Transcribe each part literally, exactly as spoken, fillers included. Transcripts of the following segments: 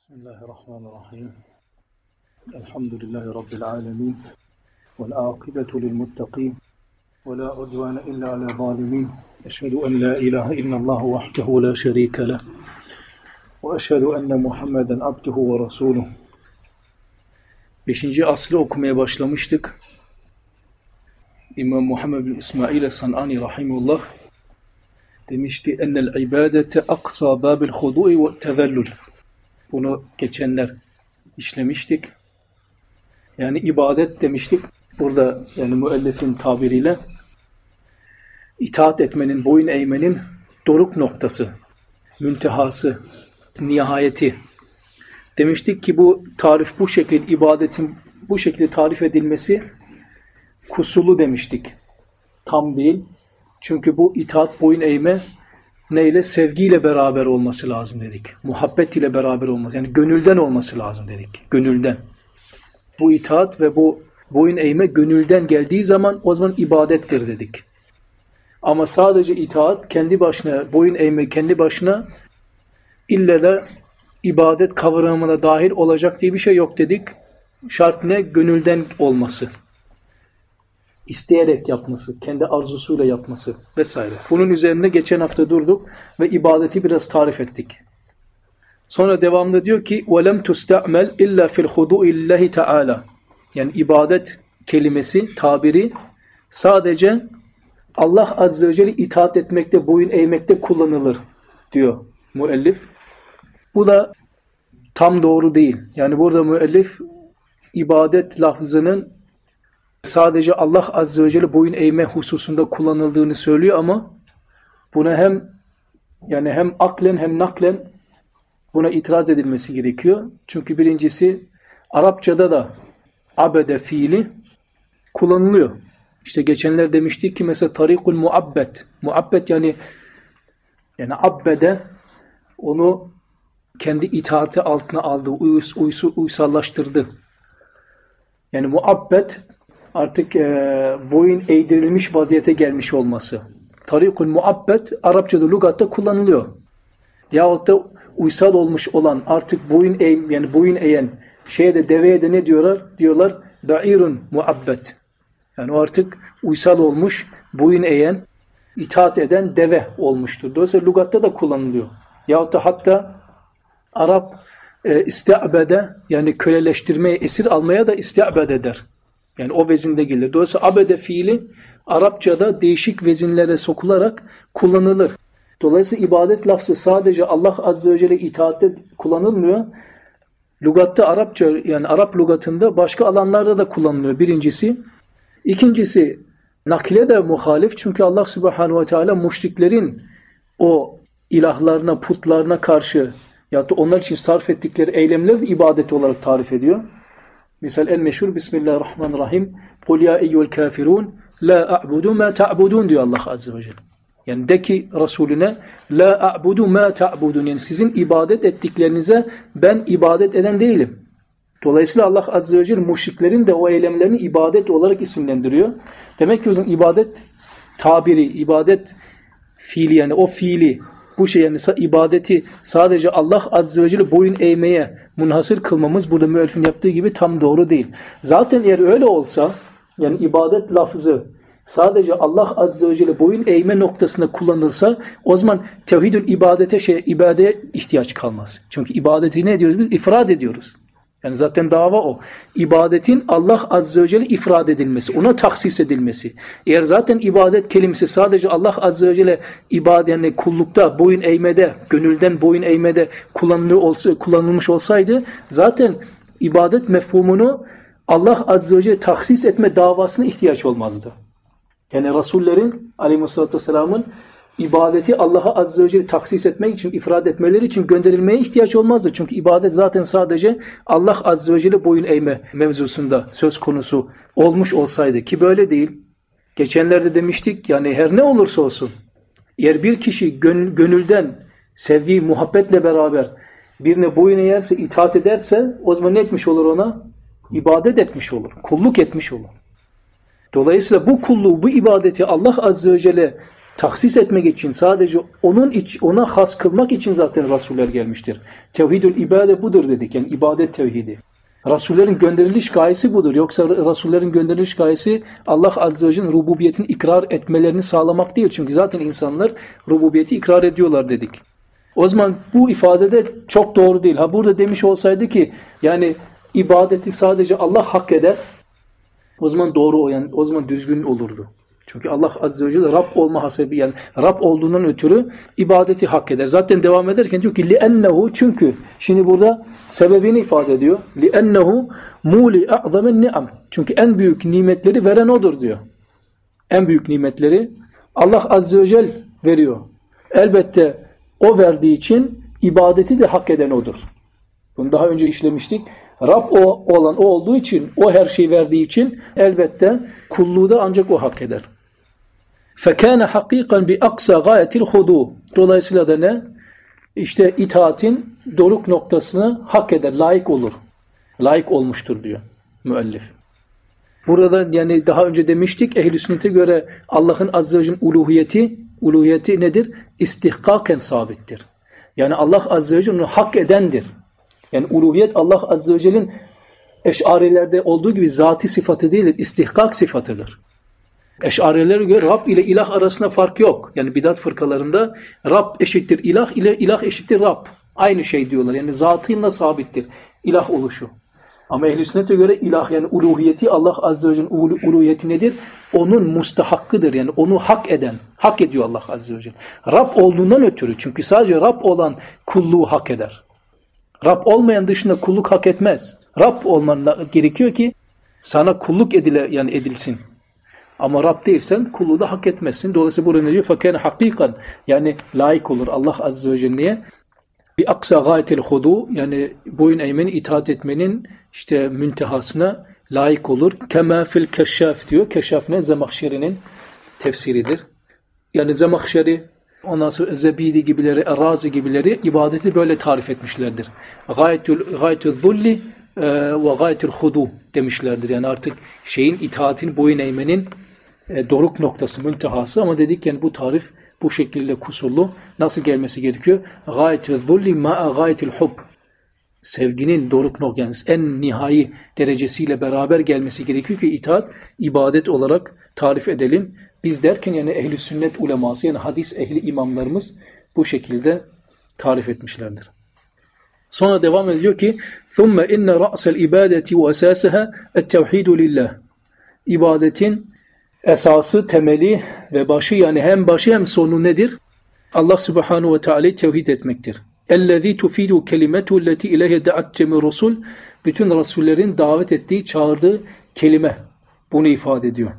Bismillahirrahmanirrahim. Elhamdülillahi Rabbil alemin. Vel âkibetu lil muttaqin. Ve la udvâne illa ala zalimin. Eşhedü en la ilahe illallah vahdehu la şerîke leh. Ve eşhedü enne Muhammeden abduhu ve rasuluh. Beşinci aslı okumaya başlamıştık. İmam Muhammed bin İsmail es-San'ani rahimullah demişti ennel ibadete aksa babil hudu'i ve tezellül. Bunu geçenler işlemiştik. Yani ibadet demiştik. Burada yani müellifin tabiriyle itaat etmenin, boyun eğmenin doruk noktası, müntehası, nihayeti. Demiştik ki bu tarif bu şekilde, ibadetin bu şekilde tarif edilmesi kusulu demiştik. Tam değil. Çünkü bu itaat, boyun eğme neyle? Sevgiyle beraber olması lazım dedik. Muhabbet ile beraber olması. Yani gönülden olması lazım dedik. Gönülden. Bu itaat ve bu boyun eğme gönülden geldiği zaman o zaman ibadettir dedik. Ama sadece itaat kendi başına, boyun eğme kendi başına ille de ibadet kavramına dahil olacak diye bir şey yok dedik. Şart ne? Gönülden olması. İsteyerek yapması, kendi arzusuyla yapması vesaire. Bunun üzerinde geçen hafta durduk ve ibadeti biraz tarif ettik. Sonra devamında diyor ki وَلَمْ تُسْتَعْمَلْ اِلَّا فِي الْخُضُوءِ اللّٰهِ تَعَالَى. Yani ibadet kelimesi, tabiri sadece Allah Azze ve Celle itaat etmekte, boyun eğmekte kullanılır diyor müellif. Bu da tam doğru değil. Yani burada müellif ibadet lafzının sadece Allah Azze ve Celle boyun eğme hususunda kullanıldığını söylüyor ama buna hem yani hem aklen hem naklen buna itiraz edilmesi gerekiyor. Çünkü birincisi Arapçada da abede fiili kullanılıyor. İşte geçenler demiştik ki mesela tarikul muabbed. Muabbed yani yani abbede onu kendi itaati altına aldı, uys, uysu, uysallaştırdı. Yani muabbed artık e, boyun eğdirilmiş vaziyete gelmiş olması. Tarikul muabbed Arapçada lügatta kullanılıyor. Yahut da uysal olmuş olan artık boyun eğ, yani boyun eğen şeye de deveye de ne diyorlar? Diyorlar ba'irun muabbed. Yani o artık uysal olmuş, boyun eğen, itaat eden deve olmuştur. Dolayısıyla lügatta da kullanılıyor. Yahut da hatta Arap e, isti'bede yani köleleştirmeye, esir almaya da isti'bede der. Yani o vezinde gelir. Dolayısıyla abede fiili Arapçada değişik vezinlere sokularak kullanılır. Dolayısıyla ibadet lafzı sadece Allah Azze ve Celle itaatte kullanılmıyor. Lügatta Arapça yani Arap lügatında başka alanlarda da kullanılıyor birincisi. İkincisi nakile de muhalif çünkü Allah Subhanahu ve Teala müşriklerin o ilahlarına, putlarına karşı ya da onlar için sarf ettikleri eylemleri de ibadet olarak tarif ediyor. Misal en meşhur Bismillahirrahmanirrahim. Kul ya eyyuhel kafirun la a'budu ma ta'budun diyor Allah Azze ve Celle. Yani de ki Resulüne la a'budu ma ta'budun yani sizin ibadet ettiklerinize ben ibadet eden değilim. Dolayısıyla Allah Azze ve Celle müşriklerin de o eylemlerini ibadet olarak isimlendiriyor. Demek ki o zaman ibadet tabiri, ibadet fiili yani o fiili bu şey yani ibadeti sadece Allah Azze ve Celle boyun eğmeye münhasır kılmamız burada müellifin yaptığı gibi tam doğru değil. Zaten eğer öyle olsa yani ibadet lafzı sadece Allah Azze ve Celle boyun eğme noktasında kullanılsa o zaman tevhidül ibadete şey ibadeye ihtiyaç kalmaz. Çünkü ibadeti ne ediyoruz biz? İfrad ediyoruz. Yani zaten dava o. İbadetin Allah Azze ve Celle ifrad edilmesi, ona taksis edilmesi. Eğer zaten ibadet kelimesi sadece Allah Azze ve Celle ibadet yani kullukta, boyun eğmede, gönülden boyun eğmede olsa, kullanılmış olsaydı zaten ibadet mefhumunu Allah Azze ve Celle taksis etme davasına ihtiyaç olmazdı. Yani Resullerin aleyhissalatü vesselamın ibadeti Allah'a Azze ve Celle taksis etmek için, ifrad etmeleri için gönderilmeye ihtiyaç olmazdı. Çünkü ibadet zaten sadece Allah Azze ve Celle boyun eğme mevzusunda söz konusu olmuş olsaydı ki böyle değil. Geçenlerde demiştik yani her ne olursa olsun eğer bir kişi gönül, gönülden sevgi, muhabbetle beraber birine boyun eğerse, itaat ederse o zaman ne etmiş olur ona? İbadet etmiş olur, kulluk etmiş olur. Dolayısıyla bu kulluğu, bu ibadeti Allah Azze ve Celle tahsis etmek için, sadece onun iç, ona has kılmak için zaten Rasuller gelmiştir. Tevhidül ibade budur dedik. Yani ibadet tevhidi. Rasullerin gönderiliş gayesi budur. Yoksa Rasullerin gönderiliş gayesi Allah Azze ve Celle'nin rububiyetini ikrar etmelerini sağlamak değil. Çünkü zaten insanlar rububiyeti ikrar ediyorlar dedik. O zaman bu ifadede çok doğru değil. Ha burada demiş olsaydı ki yani ibadeti sadece Allah hak eder. O zaman doğru o yani o zaman düzgün olurdu. Çünkü Allah Azze ve Celle Rab olma hasebi yani Rab olduğundan ötürü ibadeti hak eder. Zaten devam ederken diyor ki لِأَنَّهُ çünkü şimdi burada sebebini ifade ediyor. لِأَنَّهُ مُولِ اَعْظَمِ النِّعَمِ çünkü en büyük nimetleri veren odur diyor. En büyük nimetleri Allah Azze ve Celle veriyor. Elbette o verdiği için ibadeti de hak eden odur. Bunu daha önce işlemiştik. Rab o olan o olduğu için, o her şeyi verdiği için elbette kulluğu da ancak o hak eder. فَكَانَ حَقِيقًا بِأَقْسَى غَايَةِ الْخُضُوءِ dolayısıyla da ne? İşte itaatin doruk noktasını hak eder, layık olur. Layık olmuştur diyor müellif. Burada yani daha önce demiştik, ehl-i sünnete göre Allah'ın Azze ve Celle'nin uluhiyeti, uluhiyeti nedir? İstihkaken sabittir. Yani Allah Azze ve Celle onu hak edendir. Yani uluhiyet Allah Azze ve Celle'nin Eş'arilerde olduğu gibi zati sıfatı değil, istihkak sıfatıdır. Eş'arilere göre Rab ile ilah arasında fark yok. Yani bidat fırkalarında Rab eşittir ilah ile ilah eşittir Rab. Aynı şey diyorlar. Yani zatıyla sabittir ilah oluşu. Ama ehl-i sünnete göre ilah yani uluhiyeti Allah Azze ve Celle'nin uluhiyeti nedir? Onun mustahakkıdır. Yani onu hak eden, hak ediyor Allah Azze ve Celle. Rab olduğundan ötürü. Çünkü sadece Rab olan kulluğu hak eder. Rab olmayan dışında kulluk hak etmez. Rab olman gerekiyor ki sana kulluk edile yani edilsin. Ama Rab değilsen kulluğu da hak etmezsin. Dolayısıyla burada ne diyor? فَكَانَ حَقِيقًا yani layık olur Allah Azze ve Celle'ye. Bir aksa gayetil hudu yani boyun eğmeni itaat etmenin işte müntehasına layık olur. Kema fil keşşaf diyor. Keşşaf ne? Zemahşeri'nin tefsiridir. Yani Zemahşeri ondan sonra Zebidi gibileri, Erazi gibileri ibadeti böyle tarif etmişlerdir. Gayetül gayetül zulli ve gayetül hudu demişlerdir. Yani artık şeyin itaatin boyun eğmenin e, doruk noktası, müntehası ama dedik yani bu tarif bu şekilde kusurlu. Nasıl gelmesi gerekiyor? Gayetül zulli ma'a gayetül hub. Sevginin doruk noktası, yani en nihai derecesiyle beraber gelmesi gerekiyor ki itaat ibadet olarak tarif edelim. Biz derken yani ehl-i sünnet uleması yani hadis ehli imamlarımız bu şekilde tarif etmişlerdir. Sonra devam ediyor ki ثُمَّ اِنَّ رَأْسَ الْاِبَادَةِ وَأَسَاسَهَا التَّوْحِيدُ لِلّٰهِ İbadetin esası, temeli ve başı yani hem başı hem sonu nedir? Allah Subhanahu ve Teala'yı tevhid etmektir. اَلَّذ۪ي تُفِيدُ كَلِمَةُ الَّتِي اِلَيْهِ دَعَتْ جَمِي رُسُولِ bütün Resullerin davet ettiği, çağırdığı kelime bunu ifade ediyor.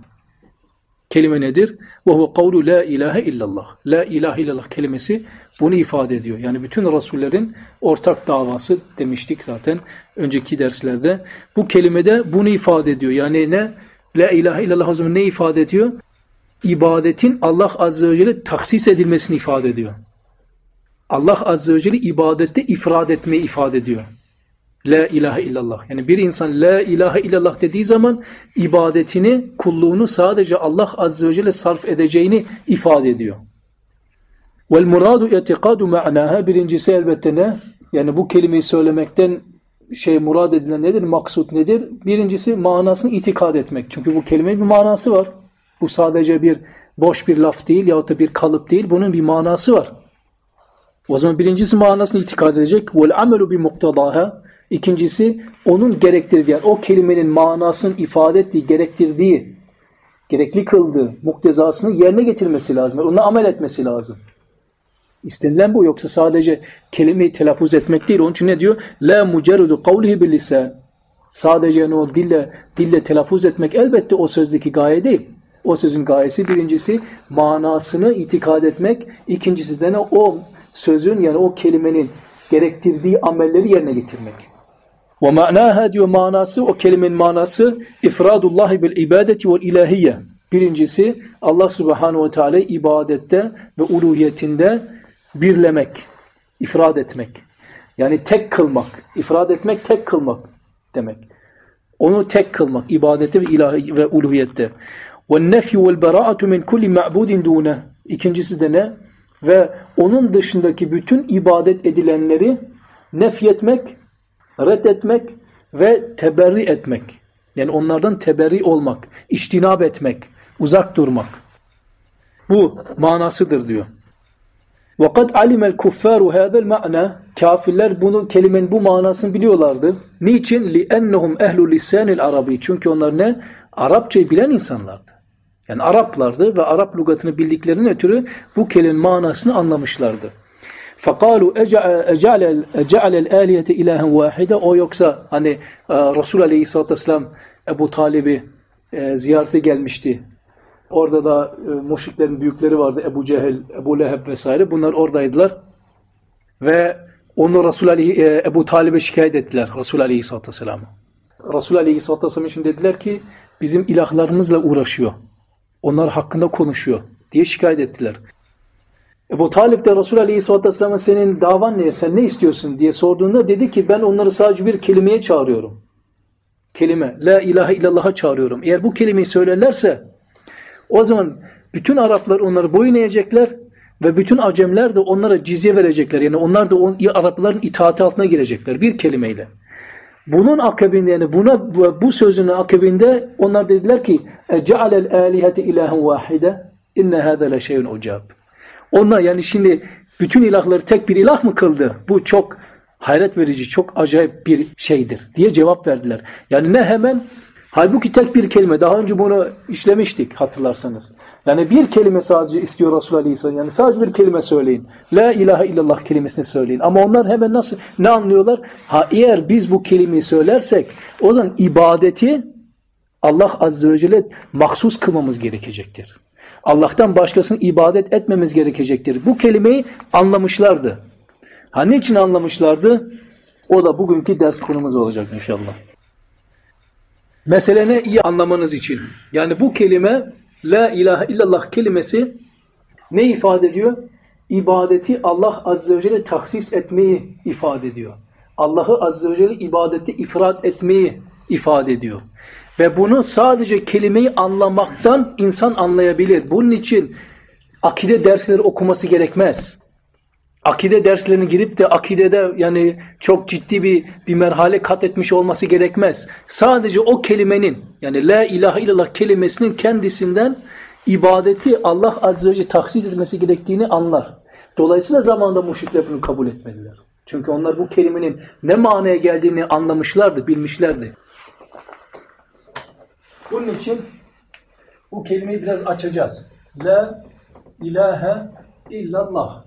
Kelime nedir? وَهُوَ قَوْلُ لَا اِلَٰهَ اِلَّا اللّٰهِ La ilahe illallah kelimesi bunu ifade ediyor. Yani bütün Resullerin ortak davası demiştik zaten önceki derslerde. Bu kelimede bunu ifade ediyor. Yani ne? La ilahe illallah o zaman ne ifade ediyor? İbadetin Allah Azze ve Celle tahsis edilmesini ifade ediyor. Allah Azze ve Celle ibadette ifrad etmeyi ifade ediyor. La ilahe illallah. Yani bir insan la ilahe illallah dediği zaman ibadetini, kulluğunu sadece Allah Azze ve Celle sarf edeceğini ifade ediyor. Vel muradu i'tikadu ma'naha birincisi elbette ne? Yani bu kelimeyi söylemekten şey murad edilen nedir? Maksut nedir? Birincisi manasını itikad etmek. Çünkü bu kelimenin bir manası var. Bu sadece bir boş bir laf değil yahut da bir kalıp değil. Bunun bir manası var. O zaman birincisi manasını itikad edecek. Vel amelu bi muktadaha. İkincisi onun gerektirdiği, yani o kelimenin manasını ifade ettiği, gerektirdiği, gerekli kıldığı muktezasını yerine getirmesi lazım. Ona amel etmesi lazım. İstenilen bu, yoksa sadece kelimeyi telaffuz etmek değil. Onun için ne diyor? La mucerrudu kavlihi bil lisan. Sadece yani o dille, dille telaffuz etmek elbette o sözdeki gaye değil. O sözün gayesi birincisi manasını itikad etmek, ikincisi de ne? O sözün yani o kelimenin gerektirdiği amelleri yerine getirmek. Ve ma'naha diyor manası, o kelimenin manası ifradullahi bil ibadeti vel ilahiyye. Birincisi Allah Subhanahu ve Teala ibadette ve uluhiyetinde birlemek, ifrad etmek. Yani tek kılmak. İfrad etmek tek kılmak demek. Onu tek kılmak ibadette ve ilahi ve uluhiyette. Ve nefyu vel bera'atu min kulli ma'budin dune. İkincisi de ne? Ve onun dışındaki bütün ibadet edilenleri nefyetmek, reddetmek ve teberri etmek. Yani onlardan teberri olmak, içtinab etmek, uzak durmak. Bu manasıdır diyor. وَقَدْ عَلِمَ الْكُفَّارُ هَذَا الْمَعْنَى Kafirler bunu, kelimenin bu manasını biliyorlardı. Niçin? لِأَنَّهُمْ اَهْلُ لِسَانِ الْعَرَبِي Çünkü onlar ne? Arapçayı bilen insanlardı. Yani Araplardı ve Arap lügatını bildiklerinin ötürü bu kelimenin manasını anlamışlardı. فَقَالُوا اَجَعَلَ الْآلِيَةِ اِلَٰهًا وَاحِدًا O yoksa hani Resul Aleyhisselatü Vesselam Ebu Talib'i e, ziyarete gelmişti. Orada da e, müşriklerin büyükleri vardı. Ebu Cehil, Ebu Leheb vesaire. Bunlar oradaydılar. Ve onu Resul Aleyhi, e, Ebu Talib'e şikayet ettiler. Resul Aleyhisselatü Vesselam'a. Resul Aleyhisselatü Vesselam için dediler ki bizim ilahlarımızla uğraşıyor. Onlar hakkında konuşuyor diye şikayet ettiler. Ebu Talib de Resul Aleyhisselatü Vesselam'a senin davan ne? Sen ne istiyorsun diye sorduğunda dedi ki ben onları sadece bir kelimeye çağırıyorum. Kelime. La ilahe illallah'a çağırıyorum. Eğer bu kelimeyi söylerlerse o zaman bütün Araplar onları boyun eğecekler ve bütün Acemler de onlara cizye verecekler. Yani onlar da on, Arapların itaati altına girecekler bir kelimeyle. Bunun akabinde yani buna bu sözünün akabinde onlar dediler ki cealel alihete ilahen vahide inne hâzâ leşey'un ucab. Onlar yani şimdi bütün ilahları tek bir ilah mı kıldı? Bu çok hayret verici, çok acayip bir şeydir diye cevap verdiler. Yani ne hemen halbuki tek bir kelime. Daha önce bunu işlemiştik hatırlarsanız. Yani bir kelime sadece istiyor Resulullah Aleyhisselam. Yani sadece bir kelime söyleyin. La ilahe illallah kelimesini söyleyin. Ama onlar hemen nasıl ne anlıyorlar? Ha eğer biz bu kelimeyi söylersek o zaman ibadeti Allah Azze ve Celle mahsus kılmamız gerekecektir. Allah'tan başkasını ibadet etmemiz gerekecektir. Bu kelimeyi anlamışlardı. Ha niçin anlamışlardı? O da bugünkü ders konumuz olacak inşallah. Meseleni iyi anlamanız için. Yani bu kelime La ilahe illallah kelimesi ne ifade ediyor? İbadeti Allah Azze ve Celle tahsis etmeyi ifade ediyor. Allah'ı Azze ve Celle ibadette ifrat etmeyi ifade ediyor. Ve bunu sadece kelimeyi anlamaktan insan anlayabilir. Bunun için akide dersleri okuması gerekmez. Akide derslerine girip de akidede yani çok ciddi bir bir merhale kat etmiş olması gerekmez. Sadece o kelimenin yani la ilahe illallah kelimesinin kendisinden ibadeti Allah Azze ve Celle tahsis etmesi gerektiğini anlar. Dolayısıyla zamanında müşrikler bunu kabul etmediler. Çünkü onlar bu kelimenin ne manaya geldiğini anlamışlardı, bilmişlerdi. Bunun için bu kelimeyi biraz açacağız. La ilahe illallah.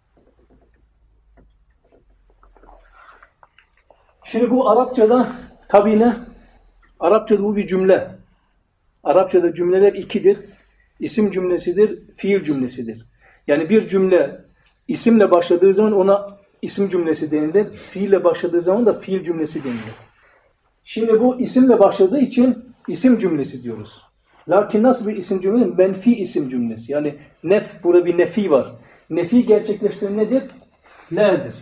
Şimdi bu Arapçada tabi ne? Arapçada bu bir cümle. Arapçada cümleler ikidir. İsim cümlesidir, fiil cümlesidir. Yani bir cümle isimle başladığı zaman ona isim cümlesi denilir. Fiille başladığı zaman da fiil cümlesi denilir. Şimdi bu isimle başladığı için isim cümlesi diyoruz. Lakin nasıl bir isim cümlesi? Menfi isim cümlesi. Yani nef, burada bir nefi var. Nefi gerçekleştiren nedir? La'dır.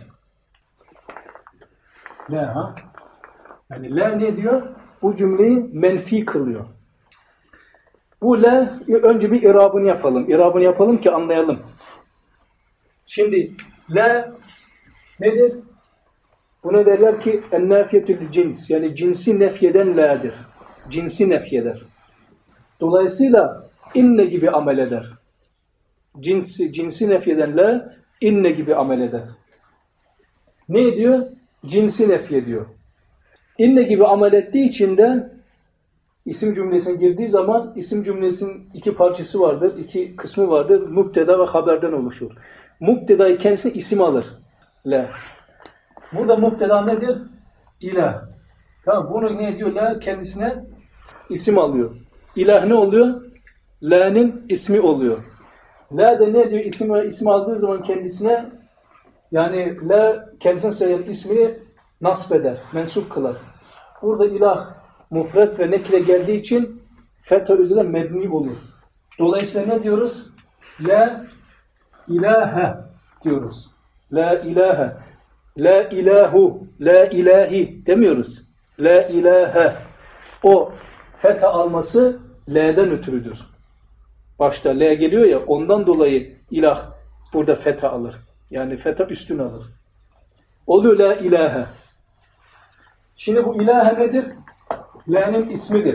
La ha? Yani la ne diyor? Bu cümleyi menfi kılıyor. Bu la önce bir irabını yapalım. İrabını yapalım ki anlayalım. Şimdi la nedir? Buna derler ki en-nafiyetül cins. Yani cinsi nefyeden la'dır. Cinsi nefyeder. Dolayısıyla inne gibi amel eder. Cinsi, cinsi nefyeden la inne gibi amel eder. Ne ediyor? Cinsi nefyediyor. İnne gibi amel ettiği için de isim cümlesine girdiği zaman isim cümlesinin iki parçası vardır, iki kısmı vardır. Mübteda ve haberden oluşur. Mübtedayı kendisi isim alır. La. Burada mübteda nedir? İlah. Tamam, bunu ne diyor? La kendisine isim alıyor. İlah ne oluyor? La'nın ismi oluyor. La da ne diyor? İsim, isim aldığı zaman kendisine yani la kendisine söyleyen ismini nasb eder, mensup kılar. Burada ilah mufret ve nekire geldiği için fetha üzerine mebni olur. Dolayısıyla ne diyoruz? La ilahe diyoruz. La ilahe. La ilahu. La ilahi demiyoruz. La ilahe. O fetha alması L'den ötürüdür. Başta L geliyor ya, ondan dolayı ilah burada fetha alır. Yani fetha üstün alır. Oluyor la ilahe. Şimdi bu ilahe nedir? La'nın ismidir.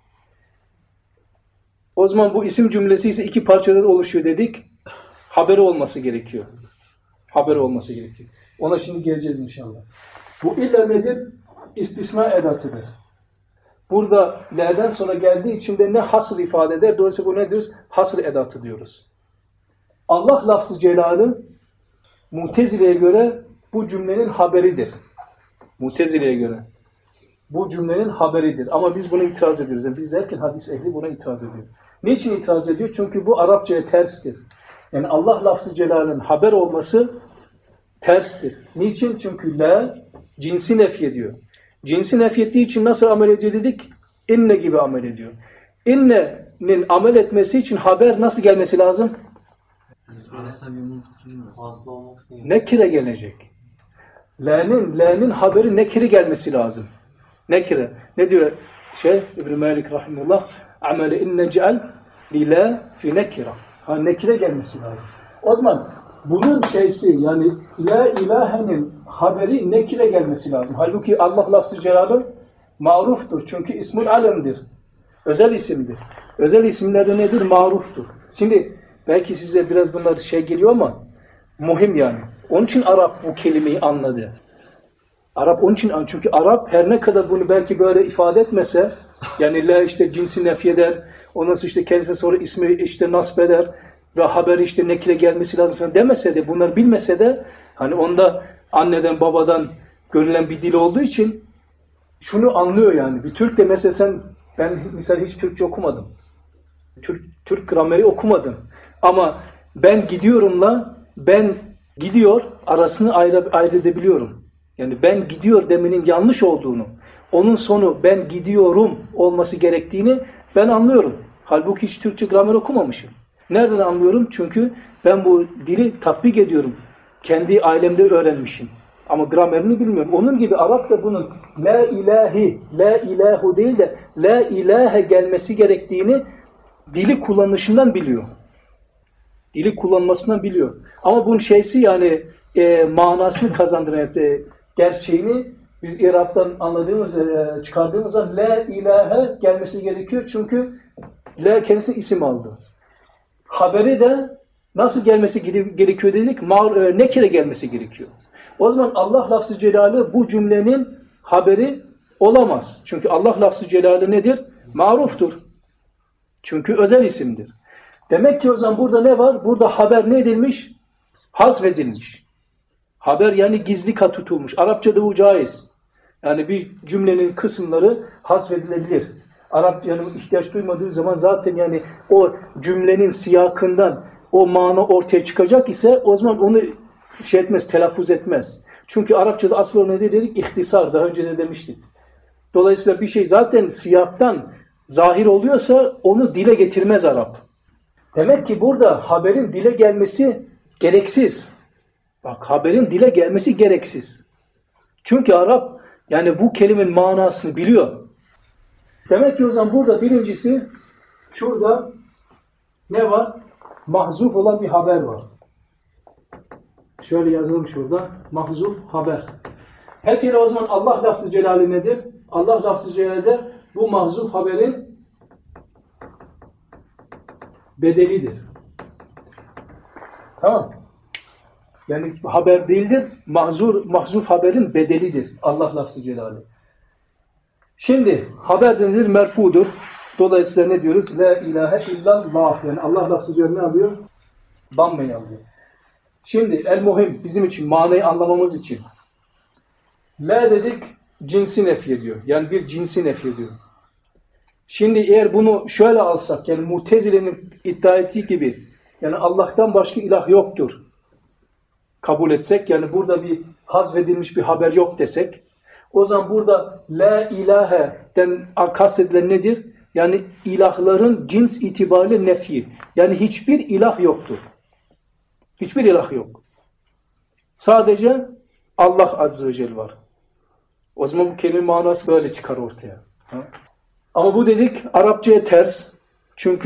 O zaman bu isim cümlesi ise iki parçadan oluşuyor dedik. Haberi olması gerekiyor. Haberi olması gerekiyor. Ona şimdi geleceğiz inşallah. Bu illa nedir? İstisna edatıdır. Burada L'den sonra geldiği için de ne hasr ifade eder? Dolayısıyla bu ne diyoruz? Hasr edatı diyoruz. Allah lafzı celali Mutezile'ye göre bu cümlenin haberidir. Mutezile'ye göre bu cümlenin haberidir. Ama biz buna itiraz ediyoruz. Yani biz derken hadis ehli buna itiraz ediyor. Niçin itiraz ediyor? Çünkü bu Arapçaya terstir. Yani Allah lafzı celalinin haber olması terstir. Niçin? Çünkü la cinsi nefy ediyor. Cinsi nefy ettiği için nasıl amel ediyor dedik? İnne gibi amel ediyor. İnne'nin amel etmesi için haber nasıl gelmesi lazım? Nekire gelecek. La'nın la'nın haberi nekire gelmesi lazım. Nekire. Ne diyor şey İbn Malik rahimehullah? Amele inne ceal li la fi nekira. Ha nekire gelmesi lazım. O zaman bunun şeysi yani la ilahenin haberi nekire gelmesi lazım. Halbuki Allah lafzı celalü maruftur. Çünkü ismul alemdir. Özel isimdir. Özel isimlerde nedir? Maruftur. Şimdi belki size biraz bunlar şey geliyor ama muhim yani. Onun için Arap bu kelimeyi anladı. Arap onun için anladı. Çünkü Arap her ne kadar bunu belki böyle ifade etmese yani la işte cinsi nefyeder, ondan sonra işte kendisi sonra ismi işte nasb eder ve haberi işte nekire gelmesi lazım falan demese de bunları bilmese de hani onda anneden babadan görülen bir dil olduğu için şunu anlıyor yani. Bir Türk de mesela sen ben mesela hiç Türkçe okumadım. Türk, Türk grameri okumadım. Ama ben gidiyorumla ben gidiyor arasını ayır, ayırt edebiliyorum. Yani ben gidiyor demenin yanlış olduğunu, onun sonu ben gidiyorum olması gerektiğini ben anlıyorum. Halbuki hiç Türkçe gramer okumamışım. Nereden anlıyorum? Çünkü ben bu dili tatbik ediyorum. Kendi ailemde öğrenmişim. Ama gramerini bilmiyorum. Onun gibi Arap da bunun la ilahi, la ilahu değil de la ilahe gelmesi gerektiğini dili kullanışından biliyor. Dili kullanmasından biliyor. Ama bunun şeysi yani e, manasını kazandıran e, gerçeğini biz İrab'dan anladığımız, e, çıkardığımız zaman la ilahe gelmesi gerekiyor. Çünkü la kendisi isim aldı. Haberi de nasıl gelmesi gerekiyor dedik? Mar, e, nekire gelmesi gerekiyor. O zaman Allah lafzı celali bu cümlenin haberi olamaz. Çünkü Allah lafzı celali nedir? Maruftur. Çünkü özel isimdir. Demek ki o zaman burada ne var? Burada haber ne edilmiş? Hazfedilmiş. Haber yani gizli kat tutulmuş. Arapçada bu caiz. Yani bir cümlenin kısımları hazfedilebilir. Arap yani ihtiyaç duymadığı zaman zaten yani o cümlenin siyakından o mana ortaya çıkacak ise o zaman onu şey etmez, telaffuz etmez. Çünkü Arapçada asıl ne dedik? İhtisar. Daha önce de demiştik. Dolayısıyla bir şey zaten siyaktan zahir oluyorsa onu dile getirmez Arap. Demek ki burada haberin dile gelmesi gereksiz. Bak haberin dile gelmesi gereksiz. Çünkü Arap yani bu kelimenin manasını biliyor. Demek ki o zaman burada birincisi şurada ne var? Mahzuf olan bir haber var. Şöyle yazalım şurada. Mahzuf haber. Peki o zaman Allah lafzı celali nedir? Allah lafzı celali bu mahzuf haberin bedelidir. Tamam. Yani haber değildir. Mahzur, mahzuf haberin bedelidir. Allah lafzı celali. Şimdi haber denilir merfudur. Dolayısıyla ne diyoruz? La ilahe illallah. Yani Allah lafzı celali ne alıyor? Dammeyi alıyor. Şimdi el muhim bizim için manayı anlamamız için. La dedik cinsi nefy ediyor. Yani bir cinsi nefy ediyor. Şimdi eğer bunu şöyle alsak yani Mutezile'nin iddia ettiği gibi yani Allah'tan başka ilah yoktur kabul etsek yani burada bir hazvedilmiş bir haber yok desek o zaman burada la ilahe'den kastedilen nedir? Yani ilahların cins itibariyle nefi. Yani hiçbir ilah yoktur. Hiçbir ilah yok. Sadece Allah Azze ve Celle var. O zaman bu kelime manası böyle çıkar ortaya. Ha? Ama bu dedik Arapçaya ters. Çünkü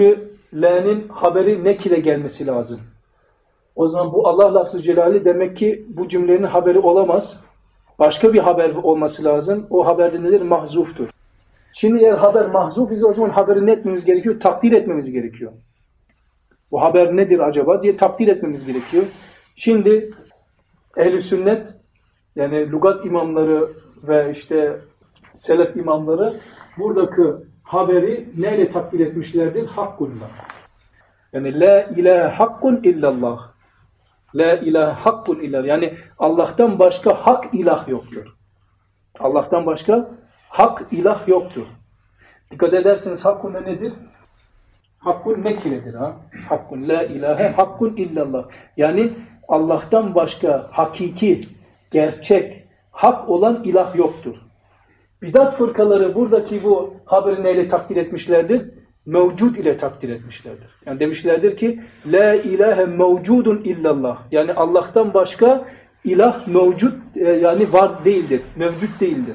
La'nın haberi nekire gelmesi lazım. O zaman bu Allah lafzı celali demek ki bu cümlenin haberi olamaz. Başka bir haber olması lazım. O haberde nedir? Mahzuftur. Şimdi eğer haber mahzuf ise o zaman haberi ne etmemiz gerekiyor? Takdir etmemiz gerekiyor. Bu haber nedir acaba diye takdir etmemiz gerekiyor. Şimdi ehl-i sünnet yani lügat imamları ve işte selef imamları buradaki haberi neyle takdir etmişlerdir? Hakkunla. Yani la ilahe hakkun illallah. La ilahe hakkun illallah. Yani Allah'tan başka hak ilah yoktur. Allah'tan başka hak ilah yoktur. Dikkat ederseniz hakkun nedir? Hakkun nekiredir ha. Hakkun la ilahe hakkun illallah. Yani Allah'tan başka hakiki, gerçek, hak olan ilah yoktur. Bidat fırkaları buradaki bu haberi neyle takdir etmişlerdir? Mevcud ile takdir etmişlerdir. Yani demişlerdir ki la ilahe mevcudun illallah. Yani Allah'tan başka ilah mevcut yani var değildir. Mevcut değildir.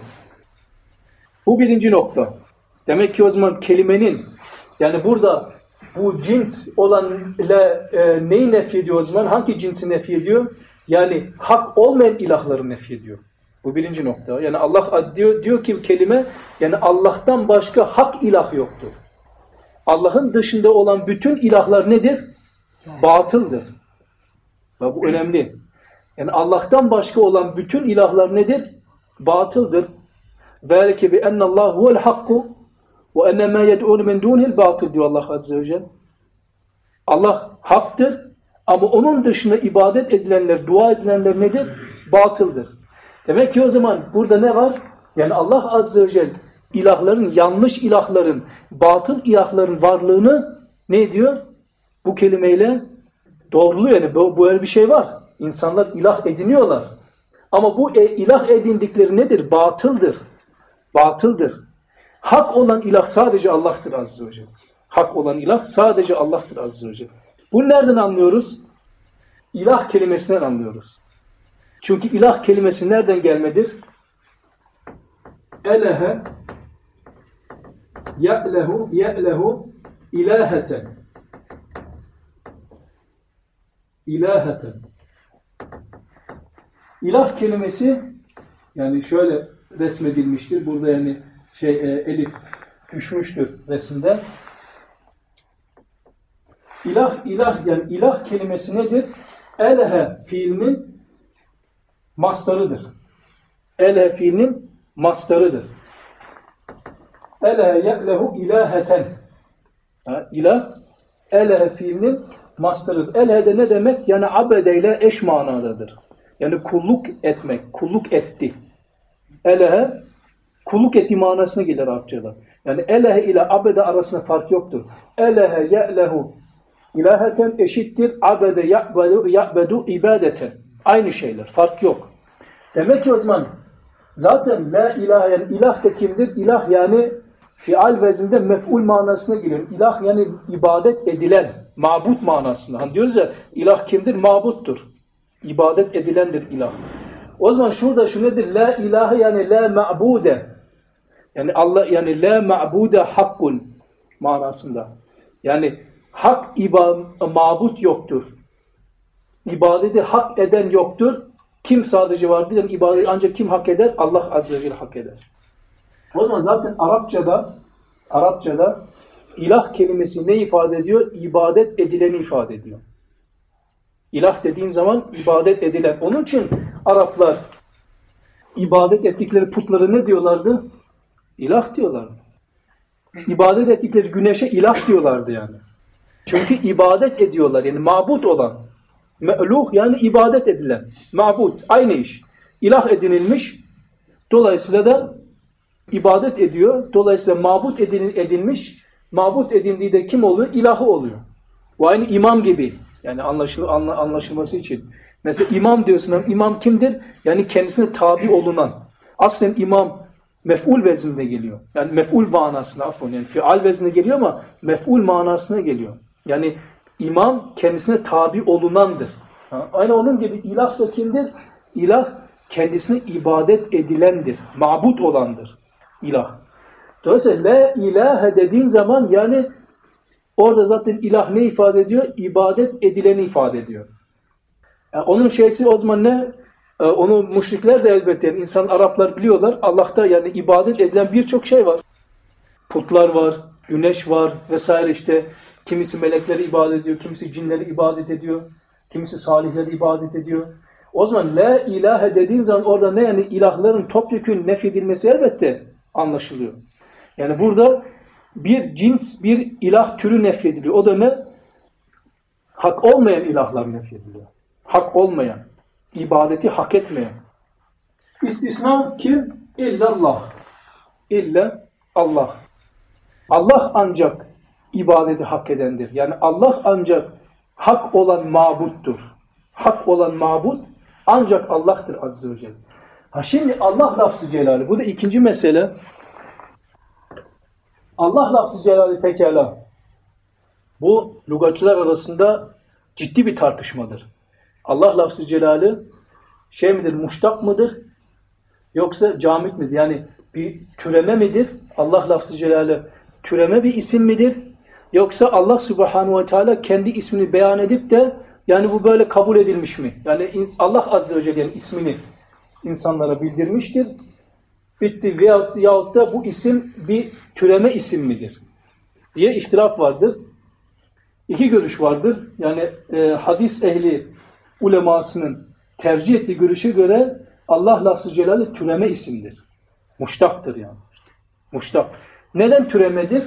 Bu birinci nokta. Demek ki o zaman kelimenin yani burada bu cins olan la, e, neyi nefi ediyor o zaman? Hangi cinsi nefi ediyor? Yani hak olmayan ilahları nefi ediyor. Bu birinci nokta. Yani Allah diyor, diyor ki kelime yani Allah'tan başka hak ilah yoktur. Allah'ın dışında olan bütün ilahlar nedir? Batıldır. Ve bu önemli. Yani Allah'tan başka olan bütün ilahlar nedir? Batıldır. ذَلِكَ بِأَنَّ اللّٰهُ هُوَ الْحَقُّ وَاَنَّ مَا يَدْعُونَ مِنْ دُونِهِ الْبَاطِلِ diyor Allah Azze ve Celle. Allah haktır ama onun dışında ibadet edilenler, dua edilenler nedir? Batıldır. Demek ki o zaman burada ne var? Yani Allah Azze ve Celle ilahların, yanlış ilahların, batıl ilahların varlığını ne diyor? Bu kelimeyle doğruluyor. Yani bu, böyle bir şey var. İnsanlar ilah ediniyorlar. Ama bu e, ilah edindikleri nedir? Batıldır. Batıldır. Hak olan ilah sadece Allah'tır Azze ve Celle. Hak olan ilah sadece Allah'tır Azze ve Celle. Bunu nereden anlıyoruz? İlah kelimesinden anlıyoruz. Çünkü ilah kelimesi nereden gelmedir? Elehe ye'lehu ye'lehu ilaheten. İlaheten. İlah kelimesi yani şöyle resmedilmiştir. Burada yani şey e, elif düşmüştür resimde. İlah ilah yani ilah kelimesi nedir? Elehe fiilinin mastarıdır. Elehe fiilinin mastarıdır. Elehe ye'lehu ilaheten. Ha, ilah elehe fiilinin mastarıdır. Elehe de ne demek? Yani abedeyle eş manadadır. Yani kulluk etmek, kulluk etti. Elehe, kulluk etti manasına gelir Arapçada. Yani elehe ile abede arasında fark yoktur. Elehe ye'lehu ilaheten eşittir. Abede ya'bedu, ya'bedu ibadeten. Aynı şeyler, fark yok. Demek ki o zaman zaten la ilahe yani ilah da kimdir? İlah yani fial vezinde mef'ul manasına geliyor. İlah yani ibadet edilen, mabut manasında. Hani diyoruz ya ilah kimdir? Mabuttur. İbadet edilendir ilah. O zaman şurada şu nedir? La ilahe yani la ma'bude. Yani Allah yani la ma'bude hakkun manasında. Yani hak iba, mabut yoktur. İbadeti hak eden yoktur. Kim sadece vardır? Yani ibadeti ancak kim hak eder? Allah Azze ve Celle hak eder. O zaman zaten Arapçada Arapçada ilah kelimesi ne ifade ediyor? İbadet edileni ifade ediyor. İlah dediğin zaman ibadet edilen. Onun için Araplar ibadet ettikleri putları ne diyorlardı? İlah diyorlardı. İbadet ettikleri güneşe ilah diyorlardı yani. Çünkü ibadet ediyorlar yani mabut olan. Me'luh yani ibadet edilen. Mabut aynı iş. İlah edinilmiş. Dolayısıyla da ibadet ediyor. Dolayısıyla mabut edilmiş. Mabut edindiği de kim oluyor? İlahı oluyor. Bu aynı imam gibi. Yani anlaşıl anla anlaşılması için. Mesela imam diyorsun. İmam kimdir? Yani kendisine tabi olunan. Aslen imam mef'ul vezninde geliyor. Yani mef'ul manasına afon. Yani fial vezninde geliyor ama mef'ul manasına geliyor. Yani imam kendisine tabi olunandır. Ha? Aynı onun gibi ilah da kimdir? İlah kendisine ibadet edilendir. Mabut olandır. İlah. Dolayısıyla la ilahe dediğin zaman yani Orada zaten ilah ne ifade ediyor? İbadet edileni ifade ediyor. Yani onun şeysi o zaman ne? Ee, onu müşrikler de elbette, yani insan Araplar biliyorlar. Allah'ta yani ibadet edilen birçok şey var. Putlar var, güneş var vesaire işte. Kimisi melekleri ibadet ediyor, kimisi cinleri ibadet ediyor, kimisi salihleri ibadet ediyor. O zaman la ilahe dediğin zaman orada ne, yani ilahların topyekün nefedilmesi elbette anlaşılıyor. Yani burada bir cins, bir ilah türü nefediliyor. O da ne? Hak olmayan ilahlar nefediliyor. Hak olmayan, ibadeti hak etmeyen. İstisna kim? İllallah. İlla Allah. Allah ancak ibadeti hak edendir. Yani Allah ancak hak olan mabuttur. Hak olan mabut ancak Allah'tır Azze ve Celle. Ha şimdi Allah lafz-ı celali. Bu da ikinci mesele. Allah lafz-ı celali pekala. Bu lügatçılar arasında ciddi bir tartışmadır. Allah lafz-ı celali şey midir, muştak mıdır? Yoksa camit midir? Yani bir türeme midir? Allah lafz-ı celali türeme bir isim midir? Yoksa Allah Subhanahu ve Teala kendi ismini beyan edip de yani bu böyle kabul edilmiş mi? Yani Allah Azze ve Celle'nin ismini insanlara bildirmiştir. Bitti veyahut, yahut da bu isim bir türeme isim midir? Diye ihtilaf vardır. İki görüş vardır. Yani e, hadis ehli ulemasının tercih ettiği görüşe göre Allah lafz-ı celali türeme isimdir. Muştaktır yani. Muştak. Neden türemedir?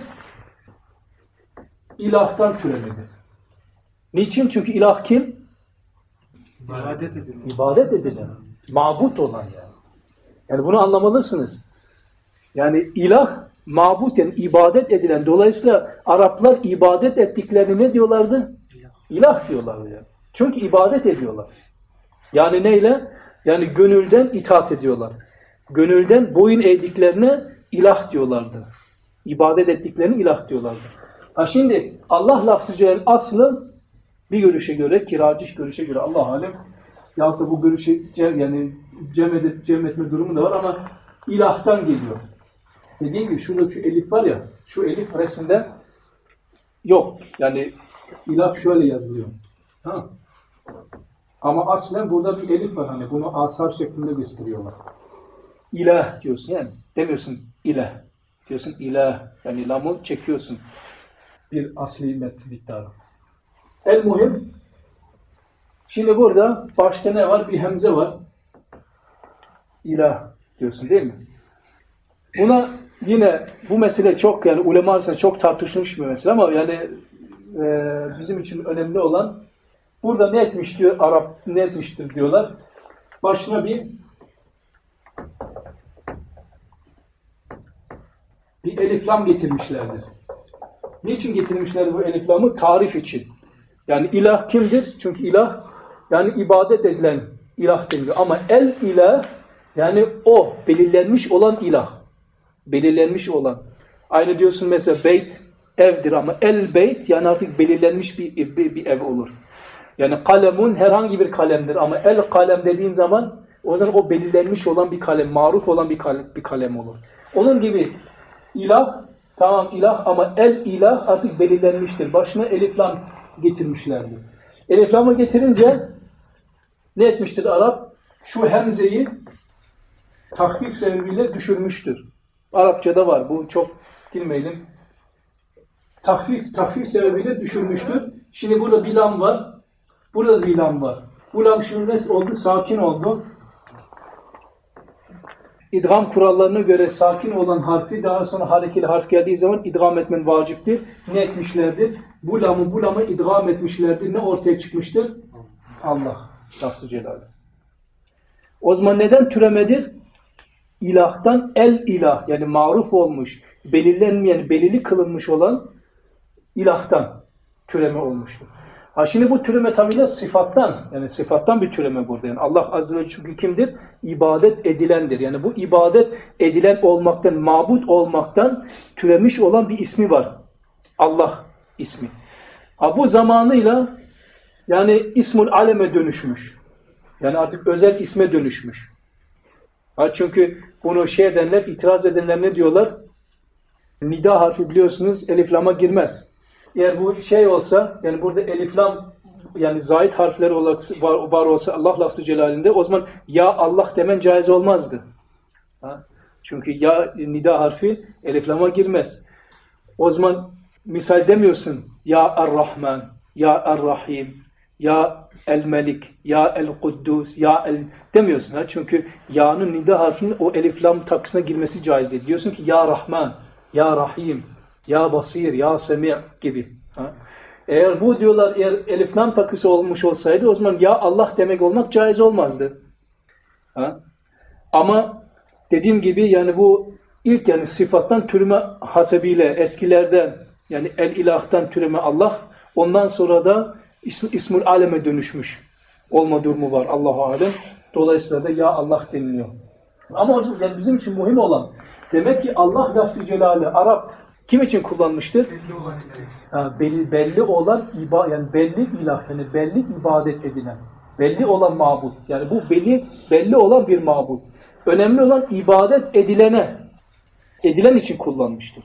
İlahtan türemedir. Niçin? Çünkü ilah kim? İbadet edilen. İbadet edilen. Mabut olan yani. Yani bunu anlamalısınız. Yani ilah, mabut yani ibadet edilen. Dolayısıyla Araplar ibadet ettiklerini ne diyorlardı? İlah, İlah diyorlardı yani. Çünkü ibadet ediyorlar. Yani neyle? Yani gönülden itaat ediyorlar. Gönülden boyun eğdiklerine ilah diyorlardı. İbadet ettiklerini ilah diyorlardı. Ha şimdi Allah lafz-ı celal aslı bir görüşe göre, kiracih görüşe göre Allah alem yahut da bu görüşe yani cem, edip, cem etme durumu da var ama ilahtan geliyor. Dediğim gibi şurada şu elif var ya, şu elif resimde yok. Yani ilah şöyle yazılıyor. Ha? Ama aslen burada bir elif var. Hani bunu asar şeklinde gösteriyorlar. İlah diyorsun yani. Demiyorsun ilah. Diyorsun ilah. Yani lamı çekiyorsun. Bir asli metni miktarı. El muhim. Şimdi burada başta ne var? Bir hemze var. İlah diyorsun değil mi? Buna yine bu mesele çok yani ulema arasında çok tartışılmış bir mesele ama yani e, bizim için önemli olan burada ne etmiş diyor Arap ne etmiştir diyorlar. Başına bir bir eliflam getirmişlerdir. Niçin getirmişler bu eliflamı? Tarif için. Yani ilah kimdir? Çünkü ilah yani ibadet edilen ilah deniliyor. Ama el ilah yani o belirlenmiş olan ilah. Belirlenmiş olan. Aynı diyorsun mesela beyt evdir ama el beyt yani artık belirlenmiş bir, bir, bir ev olur. Yani kalemun herhangi bir kalemdir ama el kalem dediğin zaman o zaman o belirlenmiş olan bir kalem, maruf olan bir kalem, bir kalem olur. Onun gibi ilah tamam ilah ama el ilah artık belirlenmiştir. Başına eliflam getirmişlerdir. Eliflamı getirince ne etmiştir Arap? Şu hemzeyi tahfif sebebiyle düşürmüştür. Arapçada var. Bu çok bilmeyelim. Tahfif, tahfif sebebiyle düşürmüştür. Şimdi burada bir lam var. Burada bir lam var. Bu lam şurres oldu, sakin oldu. İdgam kurallarına göre sakin olan harfi daha sonra harekeli harf geldiği zaman idgam etmen vaciptir. Ne etmişlerdir? Bu lamı bu lamı idgam etmişlerdir. Ne ortaya çıkmıştır? Allah. Lafz-ı celali. O zaman neden türemedir? İlahtan el ilah yani maruf olmuş, belirlenmeyen, belirli kılınmış olan ilahtan türeme olmuştur. Ha şimdi bu türeme tabi de sıfattan, yani sıfattan bir türeme burada. Yani Allah Azze ve Celle kimdir? İbadet edilendir. Yani bu ibadet edilen olmaktan, mabut olmaktan türemiş olan bir ismi var. Allah ismi. Ha bu zamanıyla yani ismul aleme dönüşmüş. Yani artık özel isme dönüşmüş. Ha çünkü bunu şey edenler, itiraz edenler ne diyorlar? Nida harfi biliyorsunuz elif lama girmez. eğer bu şey olsa, yani burada elif lam yani zahit harfleri olarak var, var olsa Allah lafzı celalinde, o zaman ya Allah demen caiz olmazdı. Ha? Çünkü ya nida harfi elif lama girmez. O zaman misal demiyorsun ya Er-Rahman, ya Er-Rahim, ya El-Melik, ya El-Kuddus, ya El demiyorsun. Ha? Çünkü ya'nın nida harfinin o elif lam takısına girmesi caiz değil. Diyorsun ki ya Rahman, ya Rahim, ya Basir, ya Semi' gibi. Ha? Eğer bu diyorlar eğer elif lam takısı olmuş olsaydı o zaman ya Allah demek olmak caiz olmazdı. Ha? Ama dediğim gibi yani bu ilk yani sıfattan türeme hasebiyle eskilerden yani el ilahtan türeme Allah, ondan sonra da ism, ismül aleme dönüşmüş olma durumu var Allahu alem. Dolayısıyla da ya Allah deniliyor. Ama o zaman yani bizim için mühim olan demek ki Allah lafz-ı celali Arap kim için kullanmıştır? Belli olan ha, belli, belli olan iba, yani belli ilah yani belli ibadet edilen, belli olan mabut. Yani bu belli belli olan bir mabut. Önemli olan ibadet edilene, edilen için kullanmıştır.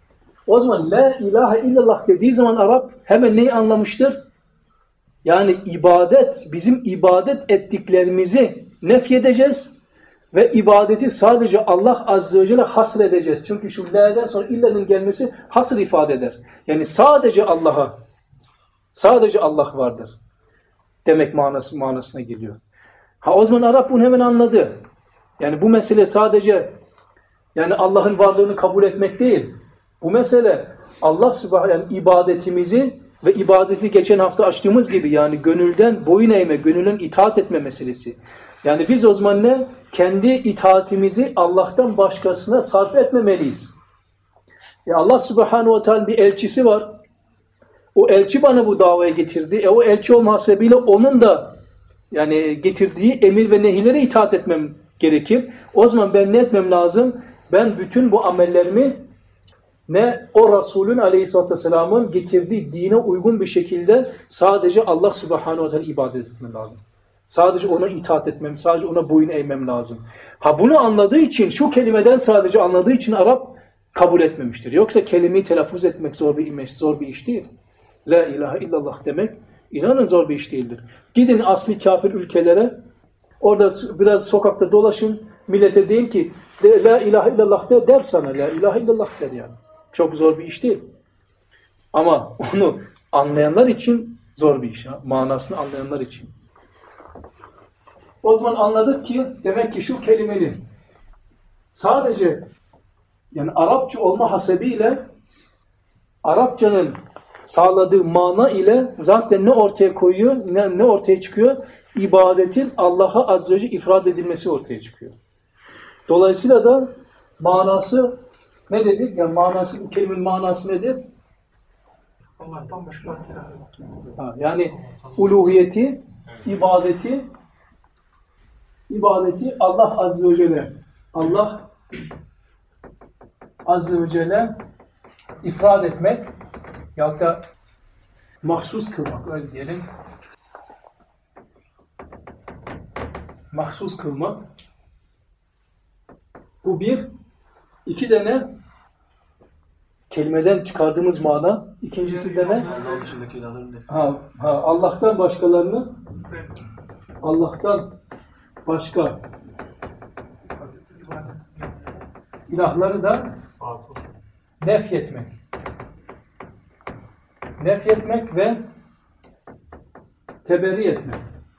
O zaman la ilahe illallah dediği zaman Arap hemen neyi anlamıştır? Yani ibadet, bizim ibadet ettiklerimizi nefyedeceğiz ve ibadeti sadece Allah Azze ve Celle hasredeceğiz. Çünkü şu la'den sonra illa'nın gelmesi hasr ifade eder. Yani sadece Allah'a, sadece Allah vardır demek manası manasına geliyor. Ha o zaman Arap bunu hemen anladı. Yani bu mesele sadece yani Allah'ın varlığını kabul etmek değil. Bu mesele Allah Subhanahu yani ibadetimizi ve ibadeti geçen hafta açtığımız gibi yani gönülden boyun eğme, gönülden itaat etme meselesi. Yani biz o zaman ne? Kendi itaatimizi Allah'tan başkasına sarf etmemeliyiz. Ya Allah Subhanahu ve Teala bir elçisi var. O elçi bana bu davaya getirdi. E o elçi olma hasebiyle onun da yani getirdiği emir ve nehirlere itaat etmem gerekir. O zaman ben ne etmem lazım? Ben bütün bu amellerimi ne o Resulün Aleyhisselatü Vesselam'ın getirdiği dine uygun bir şekilde sadece Allah Subhanahu ve Teala ibadet etmem lazım. Sadece ona itaat etmem, sadece ona boyun eğmem lazım. Ha bunu anladığı için, şu kelimeden sadece anladığı için Arap kabul etmemiştir. Yoksa kelimeyi telaffuz etmek zor bir iş, zor bir iş değil. La ilahe illallah demek inanın zor bir iş değildir. Gidin asli kafir ülkelere, orada biraz sokakta dolaşın, millete deyin ki la ilahe illallah de, der sana la ilahe illallah der yani. Çok zor bir iş değil. Ama onu anlayanlar için zor bir iş. Ha? Manasını anlayanlar için. O zaman anladık ki demek ki şu kelimenin sadece yani Arapça olma hasebiyle Arapçanın sağladığı mana ile zaten ne ortaya koyuyor, ne, ne ortaya çıkıyor? İbadetin Allah'a azze ve celle ifrad edilmesi ortaya çıkıyor. Dolayısıyla da manası ne dedik? Yani manası, bu kelimenin manası nedir? Allah'tan başka ha, yani uluhiyeti, ibadeti ibadeti Allah azze ve celle Allah azze ve celle ifrad etmek ya da mahsus kılmak öyle diyelim. Mahsus kılmak. Bu bir. İki de ne? Kelimeden çıkardığımız mana. İkincisi de ne? Ha, ha, Allah'tan başkalarını Allah'tan başka ilahları da nefyetmek. Nefyetmek ve teberri etmek.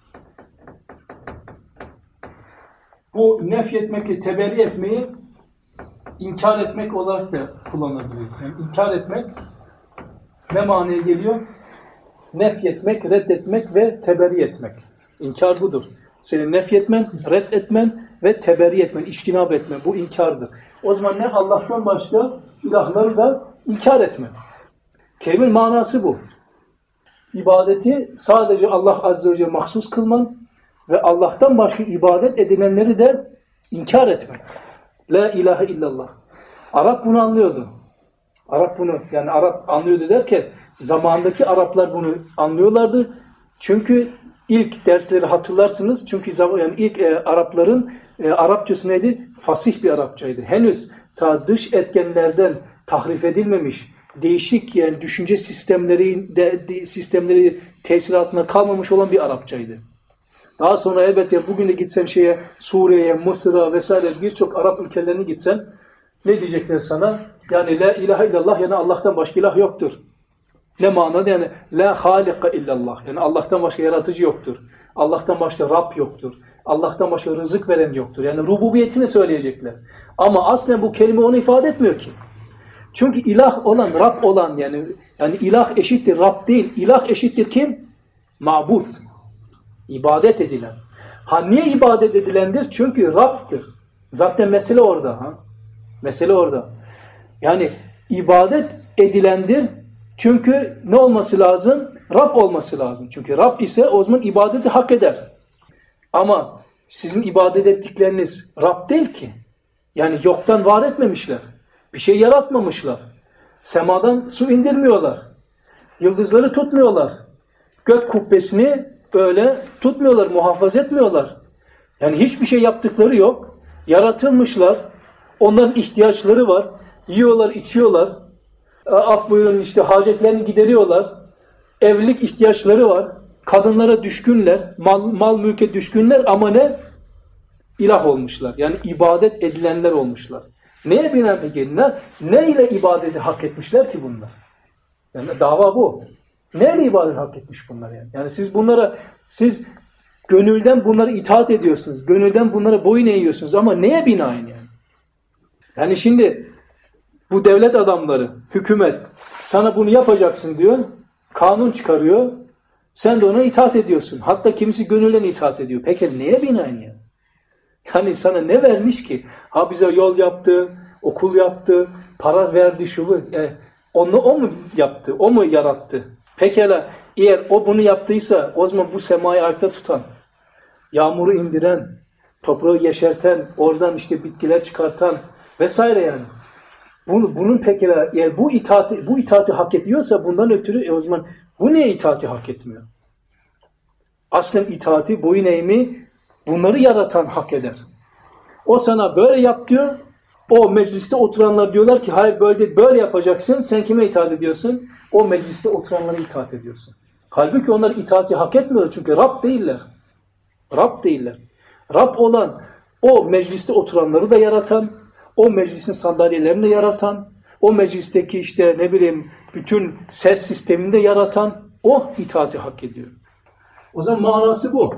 Bu nefyetmekle teberri etmeyi inkar etmek olarak da kullanabiliriz. Yani inkar etmek ne manaya geliyor? Nefyetmek, reddetmek ve teberri etmek. İnkar budur. Senin nefyetmen, reddetmen ve teberri etmen, iştinab etmen. Bu inkardır. O zaman ne? Allah'tan başka ilahları da inkar etmen. Kelimenin manası bu. İbadeti sadece Allah azze ve celle mahsus kılman ve Allah'tan başka ibadet edilenleri de inkar etmen. La ilahe illallah. Arap bunu anlıyordu. Arap bunu, yani Arap anlıyordu derken zamandaki Araplar bunu anlıyorlardı. Çünkü ilk dersleri hatırlarsınız. Çünkü yani ilk e, Arapların e, Arapçası neydi? Fasih bir Arapçaydı. Henüz ta dış etkenlerden tahrif edilmemiş, değişik yani düşünce sistemleri de, de, sistemleri tesir altında kalmamış olan bir Arapçaydı. Daha sonra elbette bugün de gitsen şeye Suriye'ye, Mısır'a vesaire birçok Arap ülkelerine gitsen ne diyecekler sana? Yani la ilahe illallah yani Allah'tan başka ilah yoktur. Ne manada? Yani la halika illallah. Yani Allah'tan başka yaratıcı yoktur. Allah'tan başka Rab yoktur. Allah'tan başka rızık veren yoktur. Yani rububiyetini söyleyecekler. Ama aslen bu kelime onu ifade etmiyor ki. Çünkü ilah olan, Rab olan yani yani ilah eşittir Rab değil. İlah eşittir kim? Ma'bud. İbadet edilen. Ha niye ibadet edilendir? Çünkü Rab'dır. Zaten mesele orada. Ha? Mesele orada. Yani ibadet edilendir. Çünkü ne olması lazım? Rab olması lazım. Çünkü Rab ise o zaman ibadeti hak eder. Ama sizin ibadet ettikleriniz Rab değil ki. Yani yoktan var etmemişler. Bir şey yaratmamışlar. Semadan su indirmiyorlar. Yıldızları tutmuyorlar. Gök kubbesini böyle tutmuyorlar, muhafaza etmiyorlar. Yani hiçbir şey yaptıkları yok. Yaratılmışlar. Onların ihtiyaçları var. Yiyorlar, içiyorlar. Af buyurun işte hacetlerini gideriyorlar. Evlilik ihtiyaçları var. Kadınlara düşkünler. Mal, mal mülke düşkünler ama ne? İlah olmuşlar. Yani ibadet edilenler olmuşlar. Neye binaen peki? Ne, ne ile ibadeti hak etmişler ki bunlar? Yani dava bu. Neyle ibadet hak etmiş bunlar yani? Yani siz bunlara, siz gönülden bunlara itaat ediyorsunuz. Gönülden bunlara boyun eğiyorsunuz ama neye binaen yani? Yani şimdi bu devlet adamları, hükümet sana bunu yapacaksın diyor. Kanun çıkarıyor. Sen de ona itaat ediyorsun. Hatta kimisi gönülden itaat ediyor. Peki neye binaen yani? Yani sana ne vermiş ki? Ha bize yol yaptı, okul yaptı, para verdi şu bu. Yani onu o mu yaptı? O mu yarattı? Pekala eğer o bunu yaptıysa o zaman bu semayı ayakta tutan, yağmuru indiren, toprağı yeşerten, oradan işte bitkiler çıkartan vesaire yani. Bunu, bunun pekala eğer bu itaati, bu itaati hak ediyorsa bundan ötürü e o zaman bu niye itaati hak etmiyor? Aslen itaati, boyun eğimi bunları yaratan hak eder. O sana böyle yap diyor. O mecliste oturanlar diyorlar ki hayır böyle böyle yapacaksın. Sen kime itaat ediyorsun? O mecliste oturanlara itaat ediyorsun. Halbuki onlar itaati hak etmiyor çünkü Rab değiller. Rab değiller. Rab olan o mecliste oturanları da yaratan, o meclisin sandalyelerini de yaratan, o meclisteki işte ne bileyim bütün ses sistemini de yaratan o itaati hak ediyor. O zaman manası bu.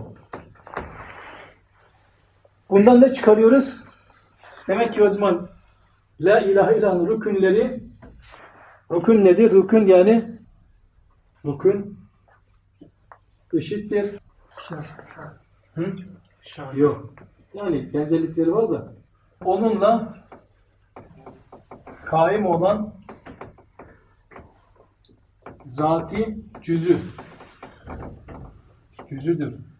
Bundan ne çıkarıyoruz? Demek ki o zaman la ilahe illallah'ın rükünleri, rükün nedir? Rükün yani rükün eşittir. Şart, şart. Hı? Şart. Yok. Yani benzerlikleri var da onunla kaim olan zati cüzü cüzüdür.